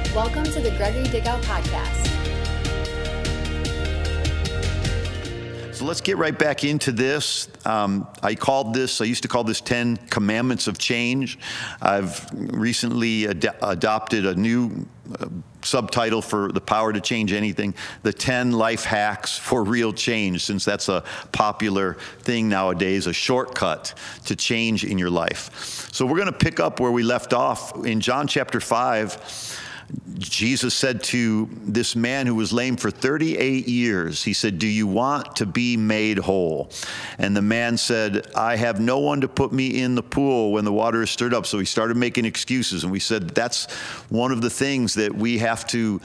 Welcome to the Gregory Dickow Podcast. So let's get right back into this. I used to call this 10 Commandments of Change. I've recently adopted a new subtitle for The Power to Change Anything, the 10 Life Hacks for Real Change, since that's a popular thing nowadays, a shortcut to change in your life. So we're going to pick up where we left off in John chapter 5. Jesus said to this man who was lame for 38 years, he said, "Do you want to be made whole?" And the man said, "I have no one to put me in the pool when the water is stirred up." So he started making excuses. And we said that's one of the things that we have to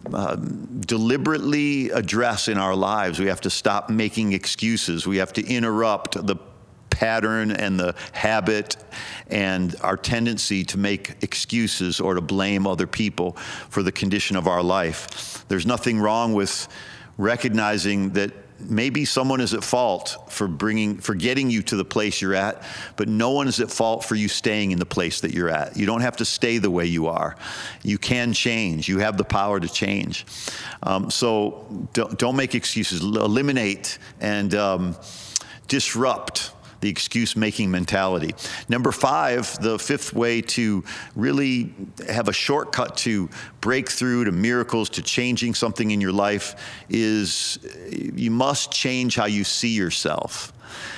deliberately address in our lives. We have to stop making excuses. We have to interrupt the pattern and the habit and our tendency to make excuses or to blame other people for the condition of our life. There's nothing wrong with recognizing that maybe someone is at fault for getting you to the place you're at, but no one is at fault for you staying in the place that you're at. You don't have to stay the way you are. You can change. You have the power to change. So don't make excuses. Eliminate and disrupt the excuse-making mentality. Number 5, the 5th way to really have a shortcut to breakthrough, to miracles, to changing something in your life is you must change how you see yourself.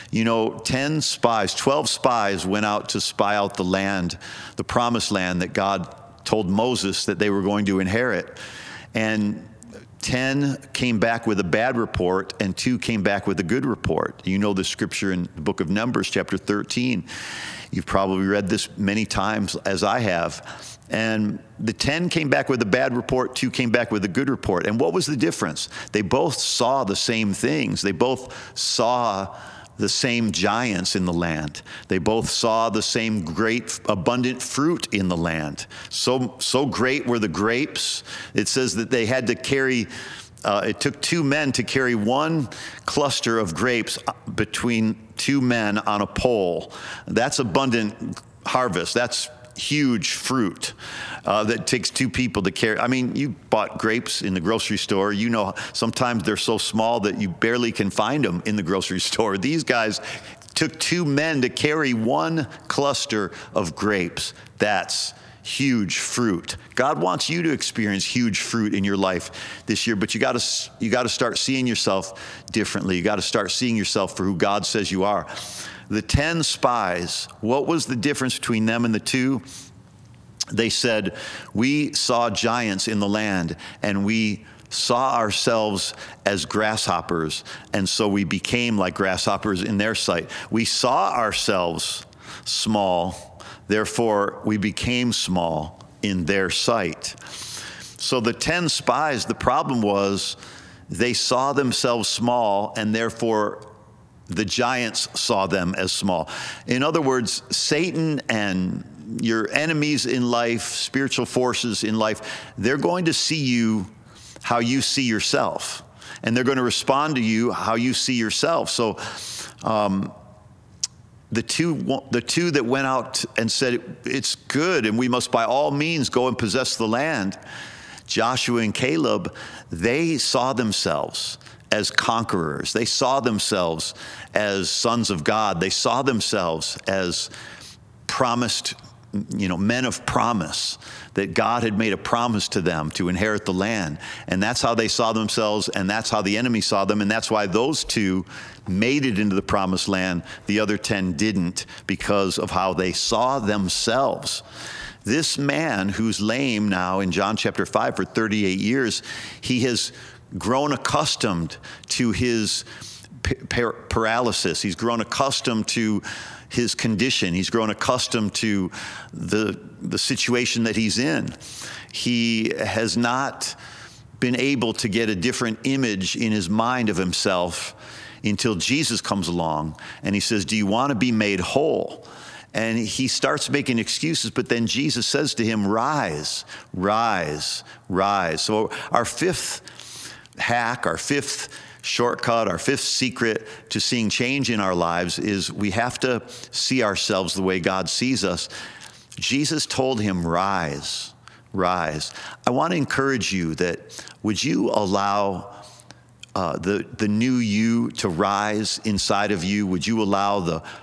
12 spies went out to spy out the land, the promised land that God told Moses that they were going to inherit. And 10 came back with a bad report, and 2 came back with a good report. You know the scripture in the book of Numbers, chapter 13. You've probably read this many times, as I have. And the 10 came back with a bad report, 2 came back with a good report. And what was the difference? They both saw the same things. They both saw the same giants in the land. They both saw the same great, abundant fruit in the land. So great were the grapes. It says that they had to carry, it took 2 men to carry 1 cluster of grapes between 2 men on a pole. That's abundant harvest. That's huge fruit that takes 2 people to carry. I mean, you bought grapes in the grocery store. You know, sometimes they're so small that you barely can find them in the grocery store. These guys took 2 men to carry 1 cluster of grapes. That's huge fruit. God wants you to experience huge fruit in your life this year, but you got to start seeing yourself differently. You got to start seeing yourself for who God says you are. The 10 spies, what was the difference between them and the 2? They said, "We saw giants in the land, and we saw ourselves as grasshoppers, and so we became like grasshoppers in their sight. We saw ourselves small, therefore we became small in their sight." So the 10 spies, the problem was they saw themselves small, and therefore the giants saw them as small. In other words, Satan and your enemies in life, spiritual forces in life, they're going to see you how you see yourself. And they're going to respond to you how you see yourself. So the two that went out and said, "It's good, and we must by all means go and possess the land," Joshua and Caleb, they saw themselves as conquerors. They saw themselves as sons of God. They saw themselves as promised, men of promise, that God had made a promise to them to inherit the land. And that's how they saw themselves, and that's how the enemy saw them. And that's why those 2 made it into the promised land. The other 10 didn't, because of how they saw themselves. This man who's lame now in John chapter 5 for 38 years, he has grown accustomed to his paralysis. He's grown accustomed to his condition. He's grown accustomed to the situation that he's in. He has not been able to get a different image in his mind of himself until Jesus comes along and he says, "Do you want to be made whole?" And he starts making excuses, but then Jesus says to him, "Rise, rise, rise." So our 5th hack, our 5th shortcut, our 5th secret to seeing change in our lives is we have to see ourselves the way God sees us. Jesus told him, "Rise, rise. I want to encourage you that would you allow the new you to rise inside of you? Would you allow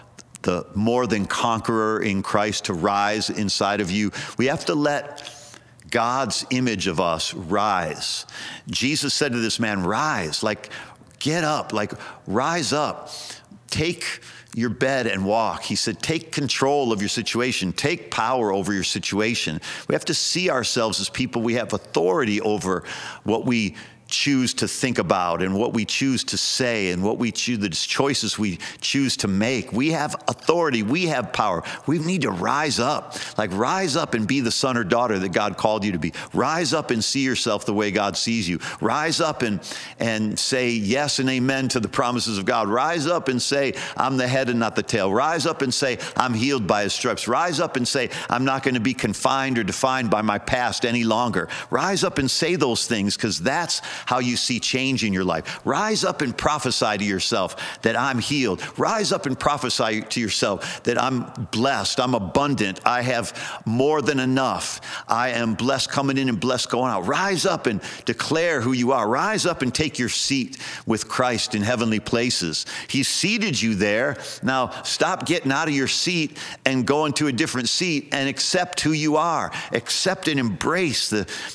the more than conqueror in Christ to rise inside of you? We have to let God's image of us rise. Jesus said to this man, rise, like get up, like rise up, take your bed and walk. He said, take control of your situation, take power over your situation. We have to see ourselves as people. We have authority over what we choose to think about and what we choose to say and what we choose, the choices we choose to make. We have authority. We have power. We need to rise up, like rise up and be the son or daughter that God called you to be. Rise up and see yourself the way God sees you. Rise up and say yes and amen to the promises of God. Rise up and say, I'm the head and not the tail. Rise up and say, I'm healed by his stripes. Rise up and say, I'm not going to be confined or defined by my past any longer. Rise up and say those things, because that's how you see change in your life. Rise up and prophesy to yourself that I'm healed. Rise up and prophesy to yourself that I'm blessed, I'm abundant, I have more than enough. I am blessed coming in and blessed going out. Rise up and declare who you are. Rise up and take your seat with Christ in heavenly places. He's seated you there. Now stop getting out of your seat and going to a different seat, and accept who you are. Accept and embrace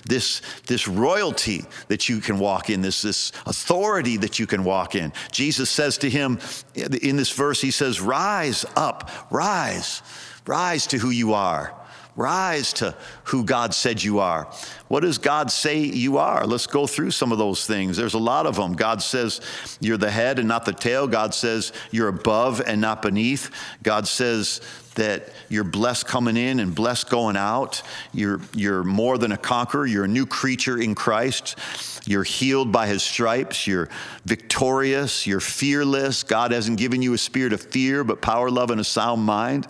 this royalty that you can walk in, this authority that you can walk in. Jesus says to him in this verse, he says, rise up, rise to who you are. Rise to who God said you are. What does God say you are? Let's go through some of those things. There's a lot of them. God says you're the head and not the tail. God says you're above and not beneath. God says that you're blessed coming in and blessed going out. You're more than a conqueror. You're a new creature in Christ. You're healed by his stripes. You're victorious. You're fearless. God hasn't given you a spirit of fear, but power, love, and a sound mind.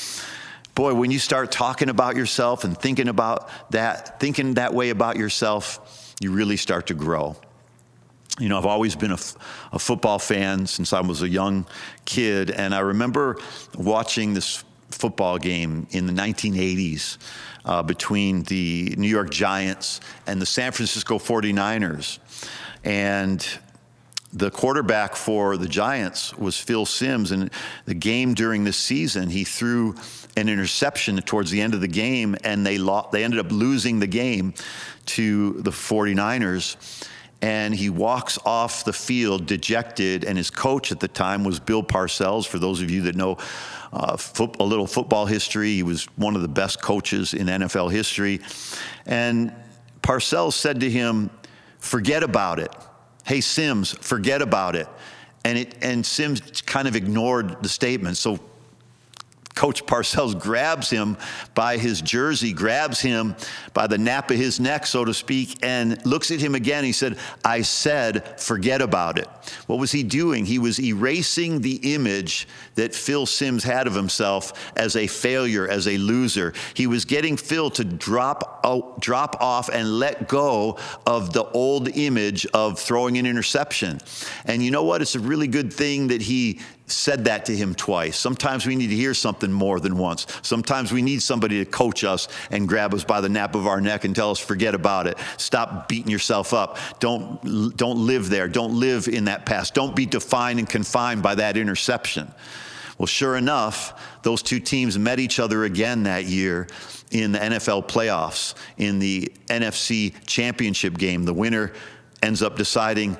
Boy, when you start talking about yourself and thinking that way about yourself, you really start to grow. You know, I've always been a football fan since I was a young kid, and I remember watching this football game in the 1980s between the New York Giants and the San Francisco 49ers. And the quarterback for the Giants was Phil Simms, and the game during this season, he threw an interception towards the end of the game, and they ended up losing the game to the 49ers. And he walks off the field dejected, and his coach at the time was Bill Parcells. For those of you that know a little football history, he was one of the best coaches in NFL history. And Parcells said to him, forget about it. Hey, Simms, forget about it. And Simms kind of ignored the statement. So Coach Parcells grabs him by his jersey, grabs him by the nape of his neck, so to speak, and looks at him again. He said, I said, forget about it. What was he doing? He was erasing the image that Phil Simms had of himself as a failure, as a loser. He was getting Phil to drop off and let go of the old image of throwing an interception. And you know what? It's a really good thing that he said that to him twice. Sometimes we need to hear something more than once. Sometimes we need somebody to coach us and grab us by the nape of our neck and tell us, forget about it. Stop beating yourself up. Don't live there. Don't live in that past. Don't be defined and confined by that interception. Well, sure enough, those two teams met each other again that year in the NFL playoffs, in the NFC championship game. The winner ends up going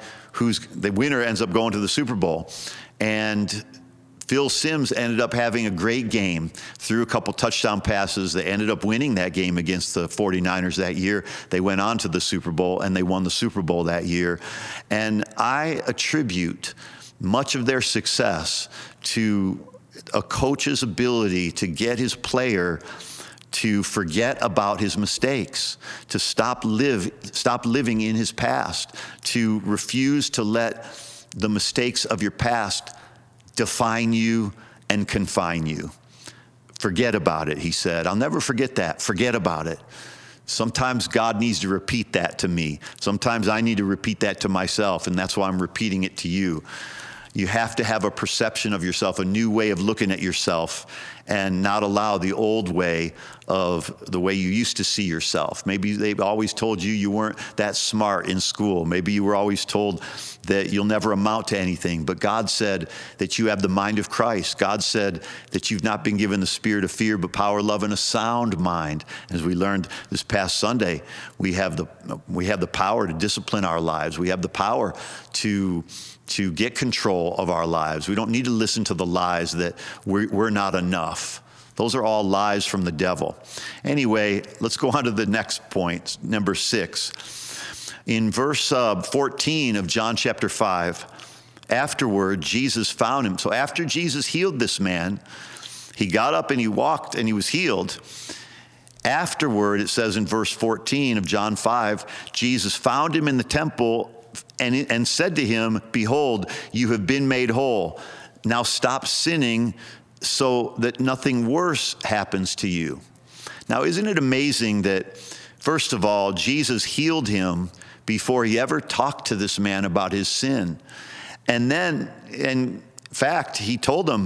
to the Super Bowl. And Phil Simms ended up having a great game, threw a couple touchdown passes. They ended up winning that game against the 49ers that year. They went on to the Super Bowl, and they won the Super Bowl that year. And I attribute much of their success to a coach's ability to get his player to forget about his mistakes, to stop living in his past, to refuse to let the mistakes of your past define you and confine you. Forget about it, he said. I'll never forget that. Forget about it. Sometimes God needs to repeat that to me. Sometimes I need to repeat that to myself, and that's why I'm repeating it to you. You have to have a perception of yourself, a new way of looking at yourself, and not allow the old way of the way you used to see yourself. Maybe they've always told you you weren't that smart in school. Maybe you were always told that you'll never amount to anything. But God said that you have the mind of Christ. God said that you've not been given the spirit of fear, but power, love, and a sound mind. As we learned this past Sunday, we have the power to discipline our lives. We have the power to get control of our lives. We don't need to listen to the lies that we're not enough. Those are all lies from the devil. Anyway, let's go on to the next point, number 6. In verse 14 of John chapter 5, afterward, Jesus found him. So after Jesus healed this man, he got up and he walked and he was healed. Afterward, it says in verse 14 of John 5, Jesus found him in the temple and said to him, "Behold, you have been made whole. Now stop sinning so that nothing worse happens to you." Now, isn't it amazing that, first of all, Jesus healed him before he ever talked to this man about his sin? And then, in fact, he told him,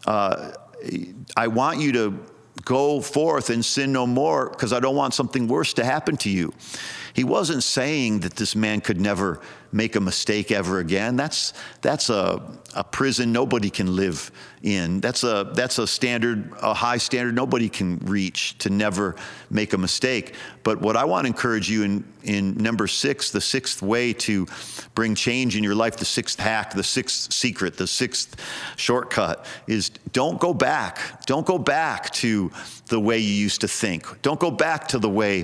I want you to go forth and sin no more because I don't want something worse to happen to you. He wasn't saying that this man could never make a mistake ever again. That's a prison nobody can live in. That's a standard, a high standard nobody can reach, to never make a mistake. But what I want to encourage you in number 6, the 6th way to bring change in your life, the 6th hack, the 6th secret, the 6th shortcut is don't go back. Don't go back to the way you used to think. Don't go back to the way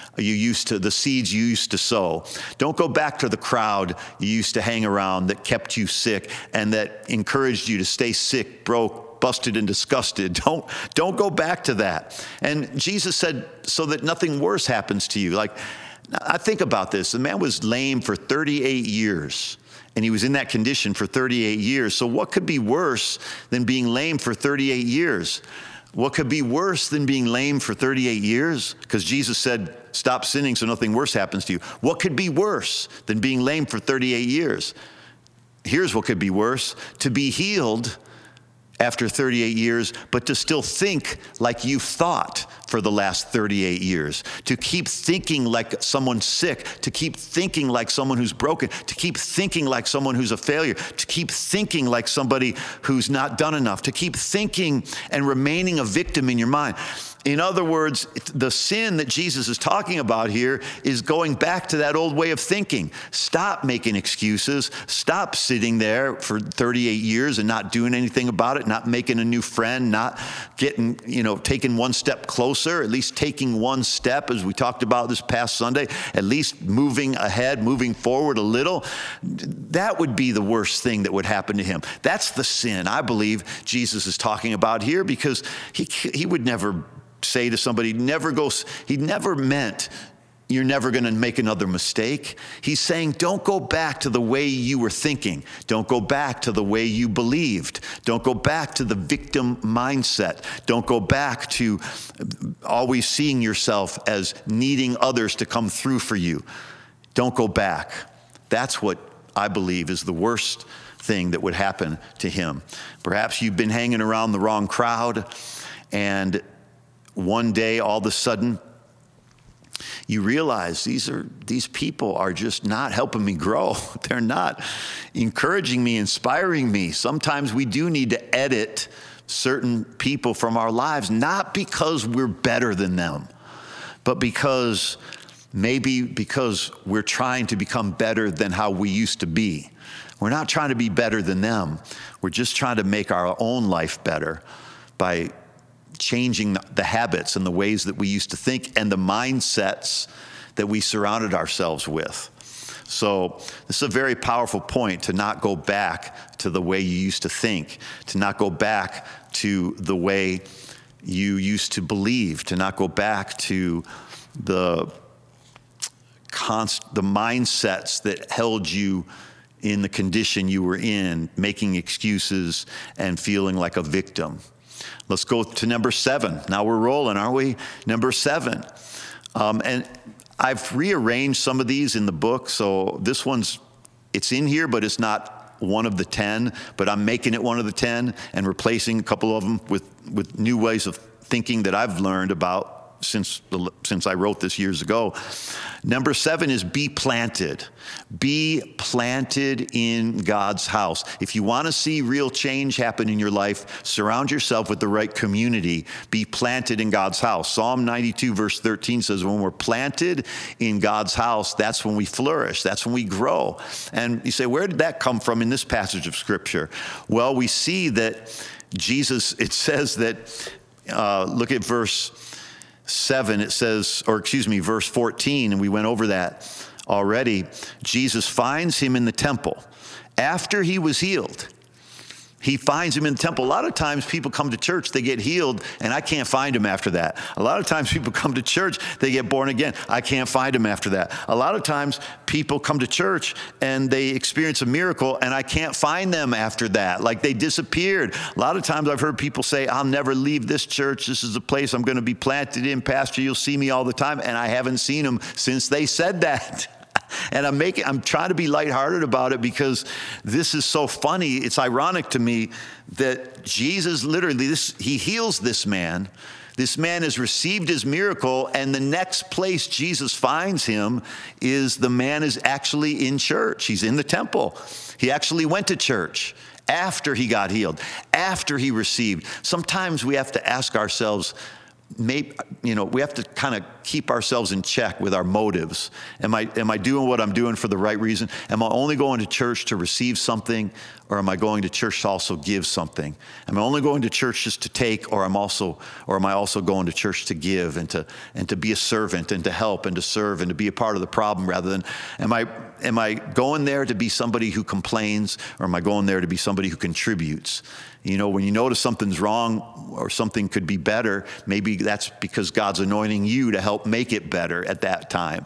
the seeds you used to sow. Don't go back to the crowd you used to hang around that kept you sick and that encouraged you to stay sick, broke, busted, and disgusted. Don't go back to that. And Jesus said, so that nothing worse happens to you. Like, I think about this. The man was lame for 38 years. And he was in that condition for 38 years. So what could be worse than being lame for 38 years? What could be worse than being lame for 38 years? Because Jesus said, stop sinning so nothing worse happens to you. What could be worse than being lame for 38 years? Here's what could be worse: to be healed after 38 years, but to still think like you've thought for the last 38 years, to keep thinking like someone sick, to keep thinking like someone who's broken, to keep thinking like someone who's a failure, to keep thinking like somebody who's not done enough, to keep thinking and remaining a victim in your mind. In other words, the sin that Jesus is talking about here is going back to that old way of thinking. Stop making excuses. Stop sitting there for 38 years and not doing anything about it, not making a new friend, not getting, taking one step closer, at least taking one step, as we talked about this past Sunday, at least moving ahead, moving forward a little. That would be the worst thing that would happen to him. That's the sin I believe Jesus is talking about here, because he would never say to somebody, he never meant you're never going to make another mistake. He's saying, don't go back to the way you were thinking. Don't go back to the way you believed. Don't go back to the victim mindset. Don't go back to always seeing yourself as needing others to come through for you. Don't go back. That's what I believe is the worst thing that would happen to him. Perhaps you've been hanging around the wrong crowd, and one day, all of a sudden, you realize these people are just not helping me grow. They're not encouraging me, inspiring me. Sometimes we do need to edit certain people from our lives, not because we're better than them, but because we're trying to become better than how we used to be. We're not trying to be better than them. We're just trying to make our own life better by changing the habits and the ways that we used to think and the mindsets that we surrounded ourselves with. So this is a very powerful point, to not go back to the way you used to think, to not go back to the way you used to believe, to not go back to the mindsets that held you in the condition you were in, making excuses and feeling like a victim. Let's go to number 7. Now we're rolling, aren't we? Number 7. And I've rearranged some of these in the book, so this one's, it's in here, but it's not one of the 10, but I'm making it one of the 10 and replacing a couple of them with new ways of thinking that I've learned about since I wrote this years ago. Number 7 is be planted. Be planted in God's house. If you want to see real change happen in your life, surround yourself with the right community. Be planted in God's house. Psalm 92 verse 13 says, when we're planted in God's house, that's when we flourish. That's when we grow. And you say, where did that come from in this passage of Scripture? Well, we see that Jesus, it says that, look at verse 7, it says, verse 14, and we went over that already. Jesus finds him in the temple after he was healed. He finds him in the temple. A lot of times people come to church, they get healed, and I can't find them after that. A lot of times people come to church, they get born again. I can't find them after that. A lot of times people come to church and they experience a miracle, and I can't find them after that. Like they disappeared. A lot of times I've heard people say, I'll never leave this church. This is the place I'm going to be planted in. Pastor, you'll see me all the time. And I haven't seen them since they said that. And I'm trying to be lighthearted about it because this is so funny. It's ironic to me that Jesus literally, he heals this man. This man has received his miracle, and the next place Jesus finds him is the man is actually in church. He's in the temple. He actually went to church after he got healed, after he received. Sometimes we have to ask ourselves, we have to kind of keep ourselves in check with our motives. Am I doing what I'm doing for the right reason? Am I only going to church to receive something, or am I going to church to also give something? Am I only going to church just to take, or am I also going to church to give and to be a servant and to help and to serve and to be a part of the problem rather than am I going there to be somebody who complains, or am I going there to be somebody who contributes? When you notice something's wrong or something could be better, maybe that's because God's anointing you to help make it better at that time.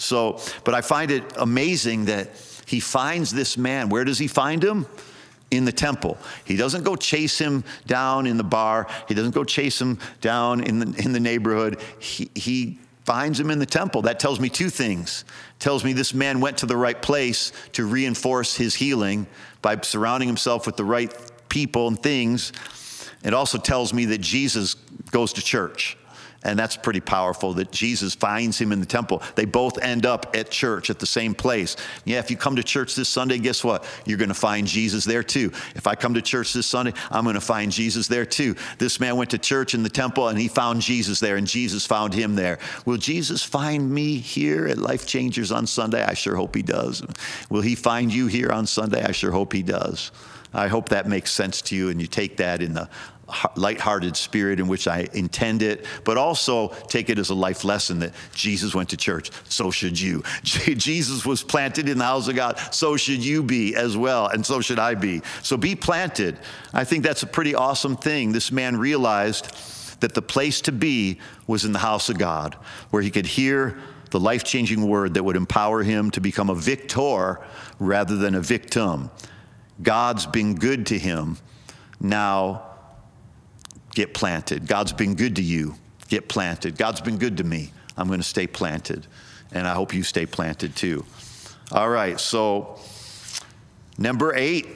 But I find it amazing that he finds this man. Where does he find him? In the temple. He doesn't go chase him down in the bar. He doesn't go chase him down in the neighborhood. He finds him in the temple. That tells me two things. It tells me this man went to the right place to reinforce his healing by surrounding himself with the right people and things. It also tells me that Jesus goes to church. And that's pretty powerful, that Jesus finds him in the temple. They both end up at church at the same place. Yeah, if you come to church this Sunday, guess what? You're going to find Jesus there too. If I come to church this Sunday, I'm going to find Jesus there too. This man went to church in the temple and he found Jesus there, and Jesus found him there. Will Jesus find me here at Life Changers on Sunday? I sure hope he does. Will he find you here on Sunday? I sure hope he does. I hope that makes sense to you and you take that in the lighthearted spirit in which I intend it, but also take it as a life lesson that Jesus went to church. So should you. Jesus was planted in the house of God. So should you be as well, and so should I be. So be planted. I think that's a pretty awesome thing. This man realized that the place to be was in the house of God, where he could hear the life-changing word that would empower him to become a victor rather than a victim. God's been good to him. Now, get planted. God's been good to you. Get planted. God's been good to me. I'm going to stay planted. And I hope you stay planted too. All right, so number 8,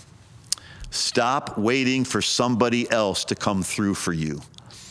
stop waiting for somebody else to come through for you.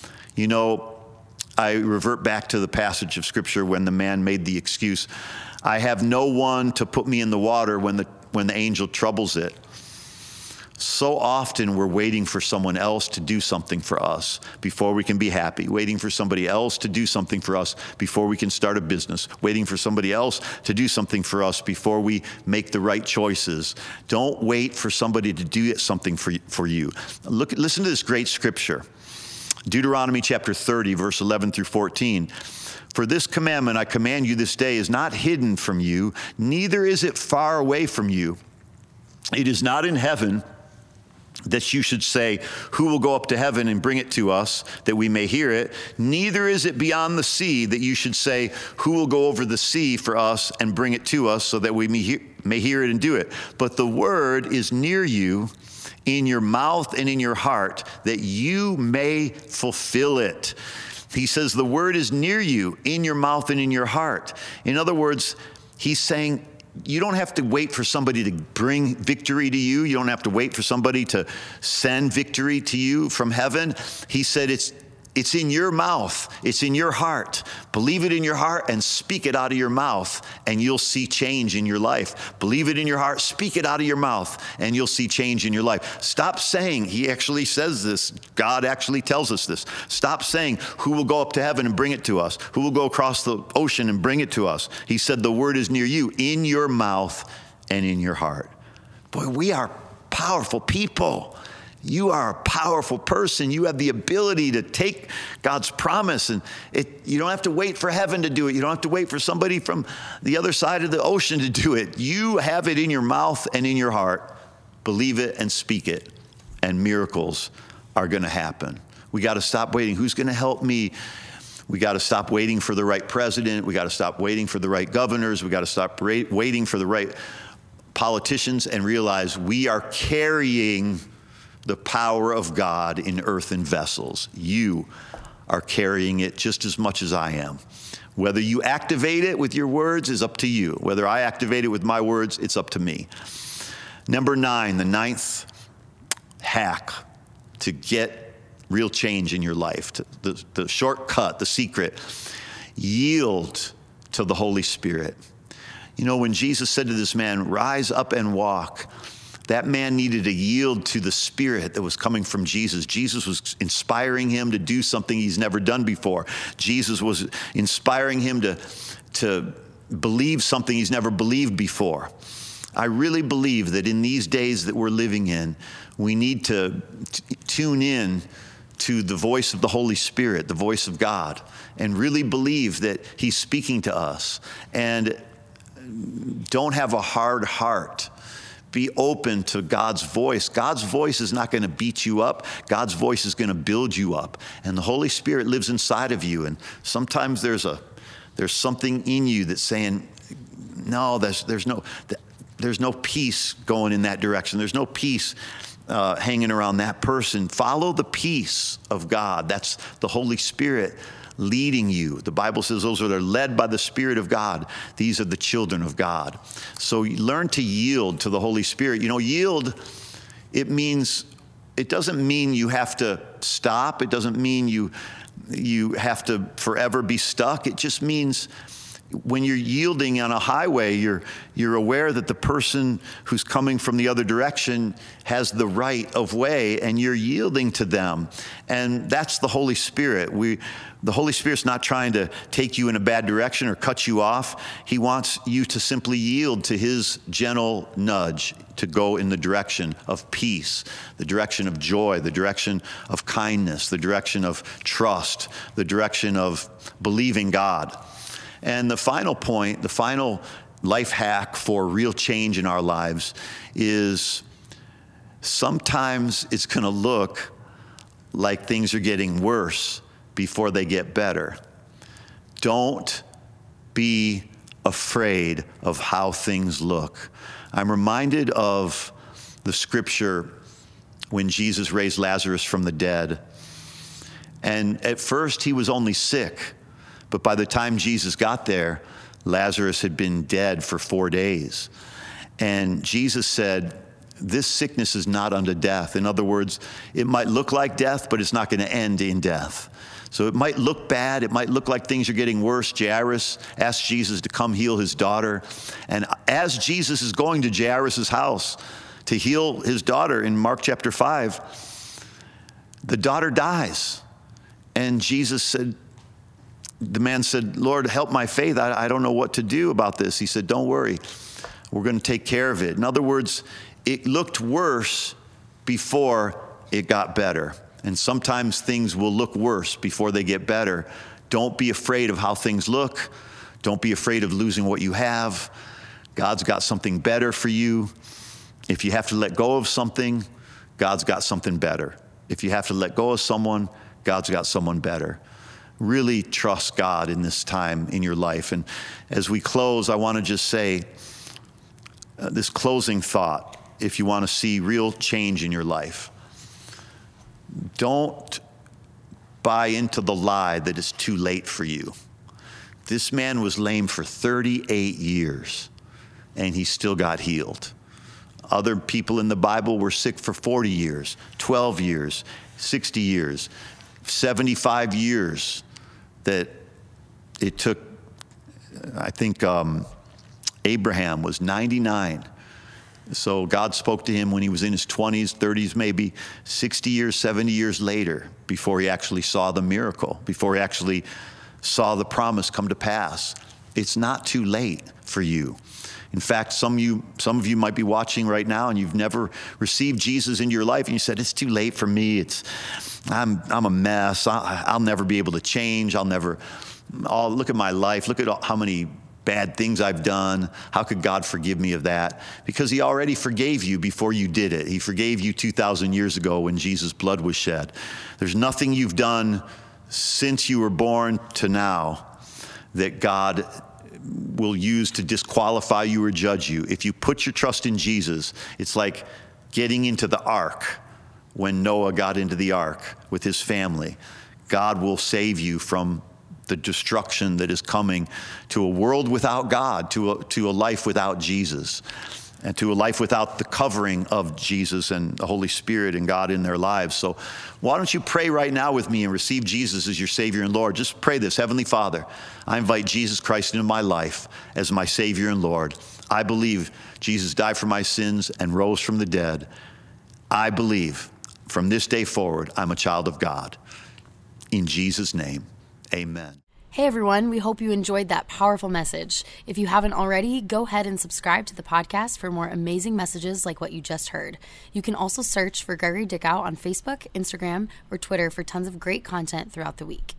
I revert back to the passage of Scripture when the man made the excuse, I have no one to put me in the water when the angel troubles it. So often we're waiting for someone else to do something for us before we can be happy, waiting for somebody else to do something for us before we can start a business, waiting for somebody else to do something for us before we make the right choices. Don't wait for somebody to do something for you. Listen to this great scripture. Deuteronomy chapter 30, verse 11 through 14. For this commandment I command you this day is not hidden from you, neither is it far away from you. It is not in heaven, that you should say, who will go up to heaven and bring it to us that we may hear it? Neither is it beyond the sea that you should say, who will go over the sea for us and bring it to us so that we may hear it and do it? But the word is near you, in your mouth and in your heart, that you may fulfill it. He says the word is near you, in your mouth and in your heart. In other words, he's saying, you don't have to wait for somebody to bring victory to you. You don't have to wait for somebody to send victory to you from heaven. He said it's in your mouth. It's in your heart. Believe it in your heart and speak it out of your mouth, and you'll see change in your life. Believe it in your heart, speak it out of your mouth, and you'll see change in your life. Stop saying, he actually says this, God actually tells us this. Stop saying, who will go up to heaven and bring it to us? Who will go across the ocean and bring it to us? He said, the word is near you, in your mouth and in your heart. Boy, we are powerful people. You are a powerful person. You have the ability to take God's promise, and you don't have to wait for heaven to do it. You don't have to wait for somebody from the other side of the ocean to do it. You have it in your mouth and in your heart. Believe it and speak it, and miracles are going to happen. We got to stop waiting. Who's going to help me? We got to stop waiting for the right president. We got to stop waiting for the right governors. We got to stop waiting for the right politicians and realize we are carrying the power of God in earthen vessels. You are carrying it just as much as I am. Whether you activate it with your words is up to you. Whether I activate it with my words, it's up to me. Number 9, the 9th hack to get real change in your life, the shortcut, the secret, yield to the Holy Spirit. You know, when Jesus said to this man, rise up and walk, that man needed to yield to the Spirit that was coming from Jesus. Jesus was inspiring him to do something he's never done before. Jesus was inspiring him to believe something he's never believed before. I really believe that in these days that we're living in, we need to tune in to the voice of the Holy Spirit, the voice of God, and really believe that he's speaking to us. And don't have a hard heart. Be open to God's voice. God's voice is not going to beat you up. God's voice is going to build you up. And the Holy Spirit lives inside of you. And sometimes there's something in you that's saying, no, there's no peace going in that direction. There's no peace hanging around that person. Follow the peace of God. That's the Holy Spirit leading you. The Bible says those that are led by the Spirit of God, these are the children of God. So learn to yield to the Holy Spirit. You know, yield, it doesn't mean you have to stop. It doesn't mean you have to forever be stuck. It just means when you're yielding on a highway, you're aware that the person who's coming from the other direction has the right of way, and you're yielding to them. And that's the Holy Spirit. The Holy Spirit's not trying to take you in a bad direction or cut you off. He wants you to simply yield to his gentle nudge to go in the direction of peace, the direction of joy, the direction of kindness, the direction of trust, the direction of believing God. And the final point, the final life hack for real change in our lives is sometimes it's going to look like things are getting worse before they get better. Don't be afraid of how things look. I'm reminded of the scripture when Jesus raised Lazarus from the dead. And at first he was only sick. But by the time Jesus got there, Lazarus had been dead for 4 days. And Jesus said, this sickness is not unto death. In other words, it might look like death, but it's not going to end in death. So it might look bad. It might look like things are getting worse. Jairus asked Jesus to come heal his daughter. And as Jesus is going to Jairus' house to heal his daughter in Mark chapter 5, the daughter dies. And Jesus said, the man said, Lord, help my faith. I don't know what to do about this. He said, don't worry. We're going to take care of it. In other words, it looked worse before it got better. And sometimes things will look worse before they get better. Don't be afraid of how things look. Don't be afraid of losing what you have. God's got something better for you. If you have to let go of something, God's got something better. If you have to let go of someone, God's got someone better. Really trust God in this time in your life. And as we close, I want to just say this closing thought, if you want to see real change in your life. Don't buy into the lie that it's too late for you. This man was lame for 38 years. and he still got healed. Other people in the Bible were sick for 40 years, 12 years, 60 years, 75 years that it took. I think Abraham was 99. So God spoke to him when he was in his 20s, 30s, maybe 60 years, 70 years later, before he actually saw the miracle, before he actually saw the promise come to pass. It's not too late for you. In fact, some of you might be watching right now and you've never received Jesus into your life, and you said, it's too late for me. I'm a mess. I'll never be able to change. Look at my life. Look at how many bad things I've done. How could God forgive me of that? Because he already forgave you before you did it. He forgave you 2,000 years ago when Jesus' blood was shed. There's nothing you've done since you were born to now that God will use to disqualify you or judge you. If you put your trust in Jesus, it's like getting into the ark when Noah got into the ark with his family. God will save you from the destruction that is coming to a world without God, to a life without Jesus, and to a life without the covering of Jesus and the Holy Spirit and God in their lives. So why don't you pray right now with me and receive Jesus as your Savior and Lord? Just pray this. Heavenly Father, I invite Jesus Christ into my life as my Savior and Lord. I believe Jesus died for my sins and rose from the dead. I believe from this day forward, I'm a child of God. In Jesus' name, amen. Hey everyone, we hope you enjoyed that powerful message. If you haven't already, go ahead and subscribe to the podcast for more amazing messages like what you just heard. You can also search for Gregory Dickow on Facebook, Instagram, or Twitter for tons of great content throughout the week.